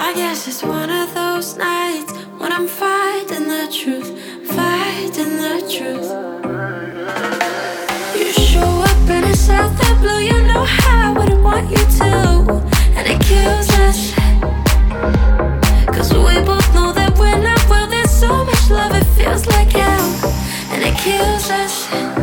I guess it's one of those nights when I'm fighting the truth, fighting the truth. You show up and it's out the blue, you know how I wouldn't want you to. And it kills us, 'cause we both know that we're not well. There's so much love, it feels like hell. And it kills us.